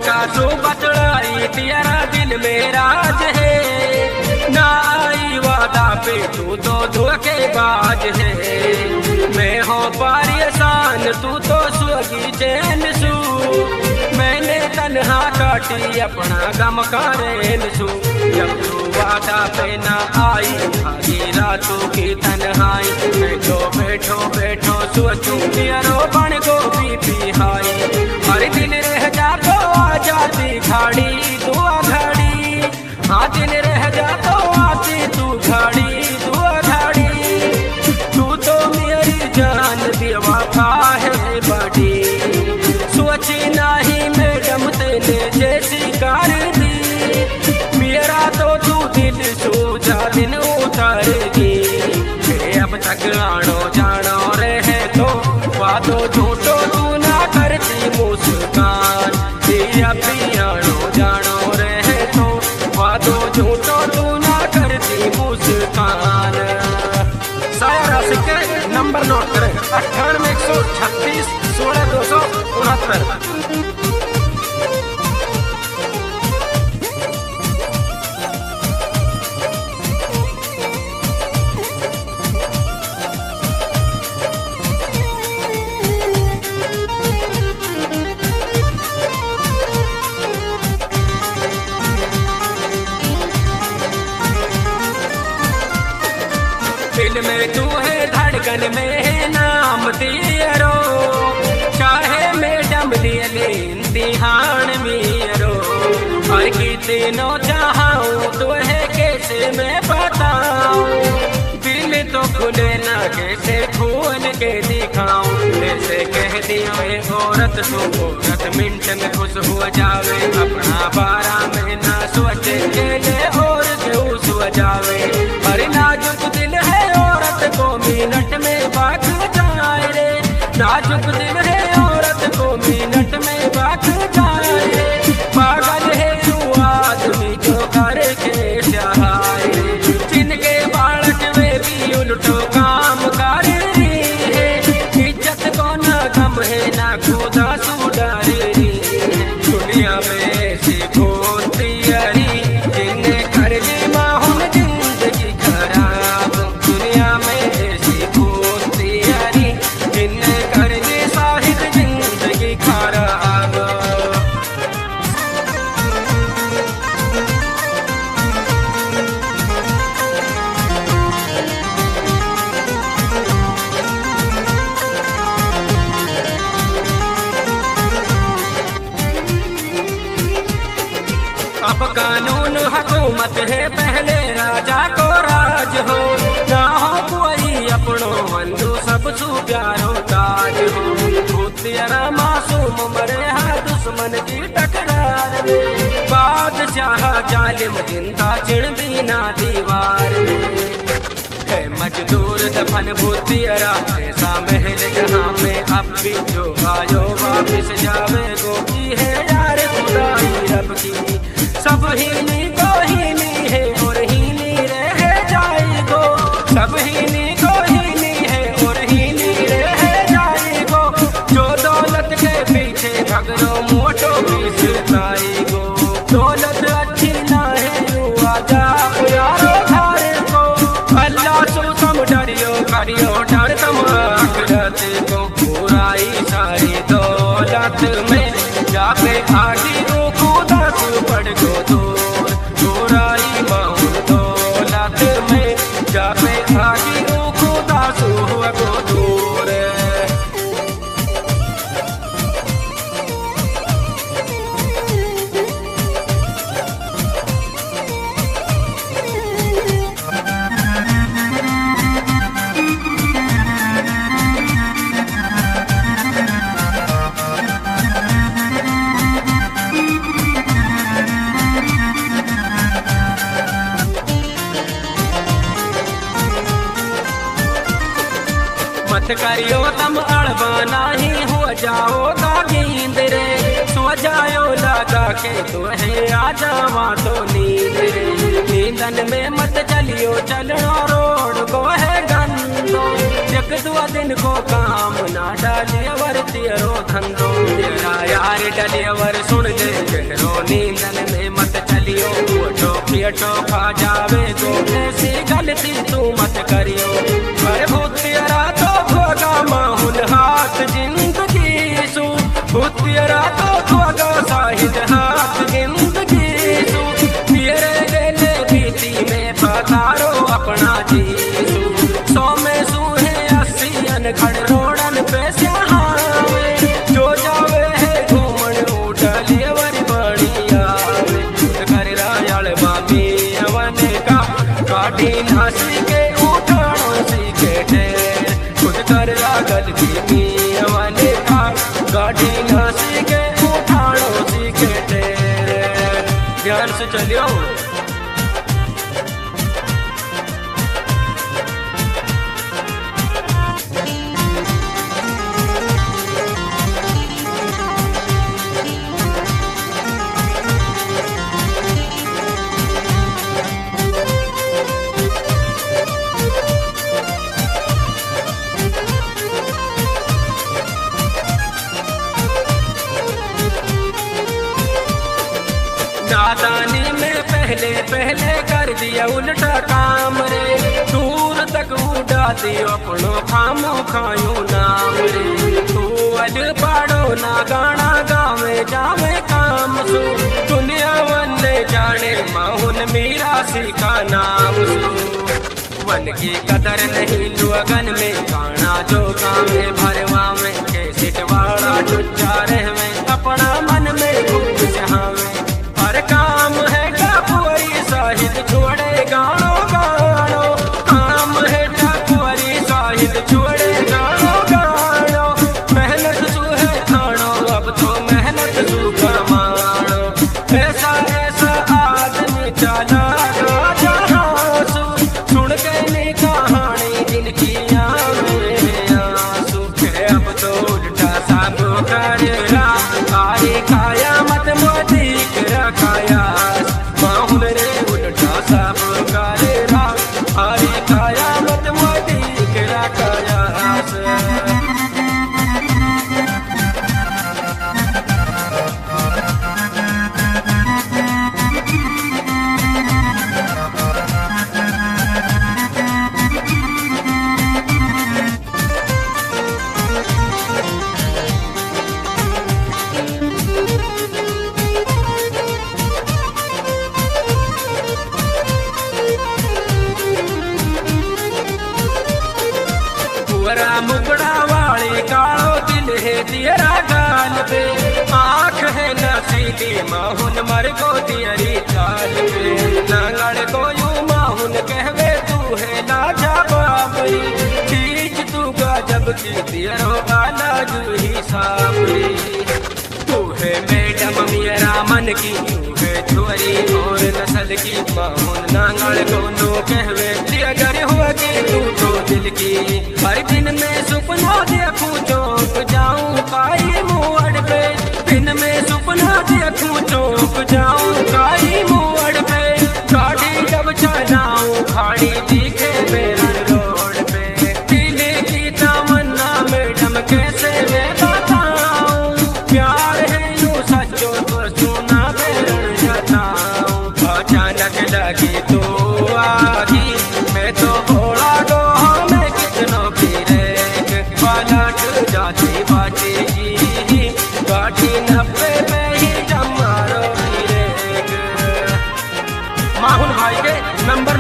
का तू बतलाई तेरा दिल में राज है, ना आई वादा पे तू तो धोखेबाज है। मैं हो परेशान तू तो सुगी चैन सू, मैंने तन्हा काटी अपना गम करेन सू। जब तू वादा पे ना आई आधी रातों की तन्हाई, मैं तो बैठो बैठो सोचूं तेरो बन को पी हाई। हर दिन रह जा तो आ जाती घड़ी दुआ घड़ी, हाँ दिन रह जा तो आती तू घड़ी दुआ घड़ी। तू तो मेरी जान बेवफा है बड़ी, सोची नहीं मैडम तेने जैसी कर दी। मेरा तो तू दिल सोचा दिन उतारेगी, अब तक आनो जानो रहे तो वादो झूठो तू ना करती मुस्कान। अभी आनो जानो रहे तो वादो झूठो तू ना करती मुस्कान। सारा सिक्के नंबर नोट करें 98 136 16 269। दिल में तू है धड़कन में है नाम तेरो, चाहे मैडम दिए इम्तिहान मेरो। और कितनों चाहूं तो है कैसे मैं बताऊं, दिल तो खुले ना कैसे खोल के दिखाऊं। जैसे कह दियो ये औरत सो औरत मिनट में खुश हो जावे, अपना 12 महीना सोचे के लिए और क्यों सो जावे। अरे नाजुक दिल है औरत को मिनट में बात जाए रे, नाजुक दिल है औरत को मिनट में बात जाए रे। पागल है तू आदमी जो करके चाहे, जिनके बालक वे भी उल्टो काम कर रही है। इज्जत को ना गम है ना खुदा सुधार रही, दुनिया में ऐसी खोती हरी जिन्हें कर ली माहौल जिंदगी खराब। दुनिया में ऐसी खोती हरी जिन्हें कर ली साहिब जिंदगी खराब। अब कानून हुकूमत है पहले राजा को राज हो, ना हो कोई अपनो बंधु सब सु प्यारो ताज हो। भूतिया मासूम मरे है दुश्मन की टकरार में, बादशाह जालिम जिंदा चिड़ बिना दीवार में। है मजदूर दफन भूतिया ऐसा महल जहाँ में अब भी जो आयो वापिस जावे गोकी है यार खुदाई रब की। सब हीनी को हीनी है और हीनी रह जाएगो, सब हीनी को हीनी है और हीनी रह जाएगो। जो दौलत के पीछे भगरो मोटो पीछताएगो, दौलत अच्छी ना है यू आजा यारो घारे को। अल्लाह सो सम डरियो करियो डर तम आखिरत को, बुराई सारी दौलत में जाके आगे खुदा से पड़ गो दूर। बुराई माहौल दौलत में जाके आगे खुदा से गो दूर। मत करियो तम अड़बाना ही हो जाओगा नींद रे, सो जायो लगा के तो है आ जावा तो नींद रे। नींदन में मत चलियो चलना रोड को है गंदो, एक दो दिन को काम ना डालिए वर तेरो धंधो। तेरा यार डलिए वर सुन ले तो खा जावे तो ऐसी गलती तू मत करियो। अरे भूतियरा तो धोगा माहुन हाथ जिंदगी सु, भूतियरा तो धोगा साहिद हाथ जिंदगी सु। तेरे गेले बीती में पधारो अपना जीसु, 100 में सूहे 80 घड़ रोड़न पे स्याहावे, जो जावे है घूमन उठलियवर बढ़िया कर रायल बामी अवने का काटी नासी के उठानो सीखे ढेर, खुद कर रागल की अवने का काटी नासी के उठानो सीखे ढेर। ध्यान से चलियो। नादानी में पहले पहले कर दिया उल्टा काम रे, दूर तक उड़ा दियो अपनो खामो खायो नाम रे। तू अज पाड़ो ना गाना गावे जावे काम सु, दुनिया वन्ने जाने माहुन मीरा सी का नाम सु। वन की कदर नहीं लोगन में गाना जो गावे भरवा में के सिटवाड़ा टुच्चा रहवे, अपना मन में खूब चाहवे। हर काम है ठाकुरी साहिद छोड़े गानो गानो, काम है ठाकुरी साहिद छोड़े गानो गानो। मेहनत सु है खानो अब तो मेहनत सु कमानो, ऐसा ऐसा आदमी चला जहाँ सु, सुन के नी कहानी जिनकी आंसू। अब तो उल्टा सब करेगा आई खाया मत मोदी रखाया, माहुन रे उल्टा सब करेगा आई खाया मत मोदी रखाया। पुअरा मुकड़ा वाली कालो दिल है तेरा गाल पे, आँख है नसीली माहुन मर को तेरी चाल पे। नांगड़ को यू माहुन कहवे तू है लाजा बाबरी, चीज तू गजब की तेरो वाला जू ही साबरी। तू है मैडम मेरा मन की, तू है छोरी और नस्ल की माहुन नांगड़ को नो कहवे अगर होगी तू तो दिल की। हर दिन में सपना देखूं चौक जाऊं काई मोड़ पे, दिन में सपना देखूं चौक जाऊं काई मोड़ पे। गाड़ी जब चलाऊं खाड़ी दिखे मेरे रोड पे, दिल की तमन्ना मैडम कैसे मैं बताऊं। प्यार है यूं सच्चो तो सुना बेरन जताऊं, अचानक लगी तो आगी मैं तो घोड़ा डोहा में कितनों की रेख, पलट जाती बाजी की गाड़ी 90 पे ही जमारो की रेख। माहुन भाई के नंबर